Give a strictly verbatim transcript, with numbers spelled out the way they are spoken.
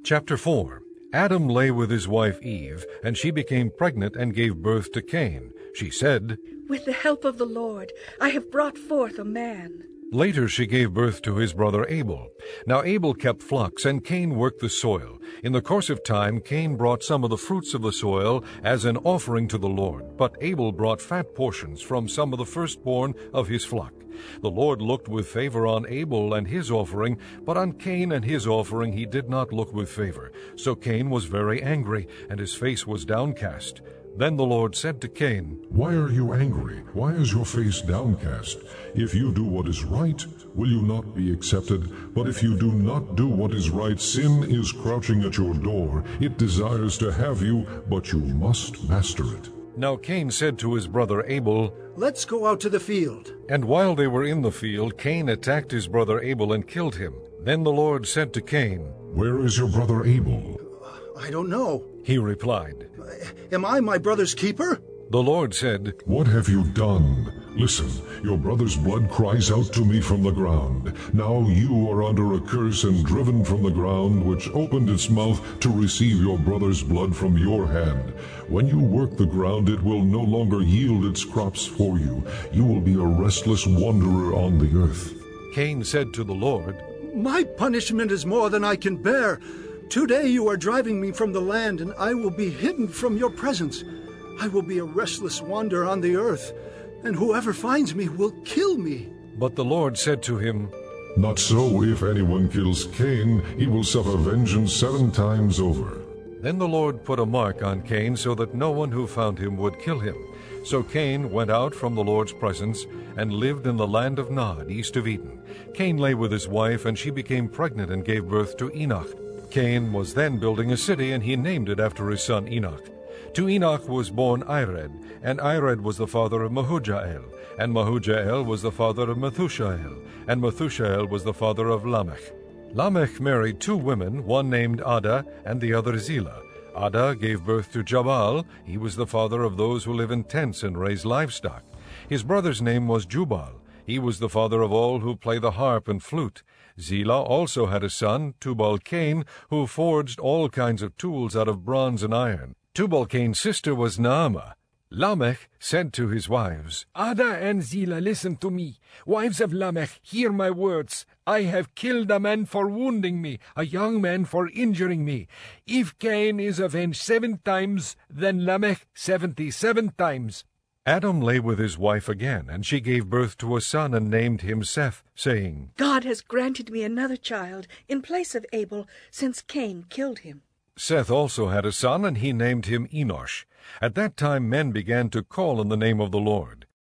Chapter four. Adam lay with his wife Eve, and she became pregnant and gave birth to Cain. She said, "With the help of the Lord, I have brought forth a man." Later she gave birth to his brother Abel. Now Abel kept flocks, and Cain worked the soil. In the course of time Cain brought some of the fruits of the soil as an offering to the Lord, but Abel brought fat portions from some of the firstborn of his flock. The Lord looked with favor on Abel and his offering, but on Cain and his offering he did not look with favor. So Cain was very angry, and his face was downcast. Then the Lord said to Cain, "Why are you angry? Why is your face downcast? If you do what is right, will you not be accepted? But if you do not do what is right, sin is crouching at your door. It desires to have you, but you must master it." Now Cain said to his brother Abel, "Let's go out to the field." And while they were in the field, Cain attacked his brother Abel and killed him. Then the Lord said to Cain, "Where is your brother Abel?" "I don't know." He replied, "Am I my brother's keeper?" The Lord said, "What have you done? Listen, your brother's blood cries out to me from the ground. Now you are under a curse and driven from the ground, which opened its mouth to receive your brother's blood from your hand. When you work the ground, it will no longer yield its crops for you. You will be a restless wanderer on the earth." Cain said to the Lord, "My punishment is more than I can bear. Today you are driving me from the land, and I will be hidden from your presence. I will be a restless wanderer on the earth, and whoever finds me will kill me." But the Lord said to him, "Not so. If anyone kills Cain, he will suffer vengeance seven times over." Then the Lord put a mark on Cain so that no one who found him would kill him. So Cain went out from the Lord's presence and lived in the land of Nod, east of Eden. Cain lay with his wife, and she became pregnant and gave birth to Enoch. Cain was then building a city, and he named it after his son Enoch. To Enoch was born Ired, and Ired was the father of Mehujael, and Mehujael was the father of Methushael, and Methushael was the father of Lamech. Lamech married two women, one named Ada and the other Zillah. Ada gave birth to Jabal. He was the father of those who live in tents and raise livestock. His brother's name was Jubal. He was the father of all who play the harp and flute. Zillah also had a son, Tubal-Cain, who forged all kinds of tools out of bronze and iron. Tubal-Cain's sister was Naamah. Lamech said to his wives, "Ada and Zillah, listen to me. Wives of Lamech, hear my words. I have killed a man for wounding me, a young man for injuring me. If Cain is avenged seven times, then Lamech seventy-seven times." Adam lay with his wife again, and she gave birth to a son and named him Seth, saying, "God has granted me another child in place of Abel, since Cain killed him." Seth also had a son, and he named him Enosh. At that time men began to call on the name of the Lord.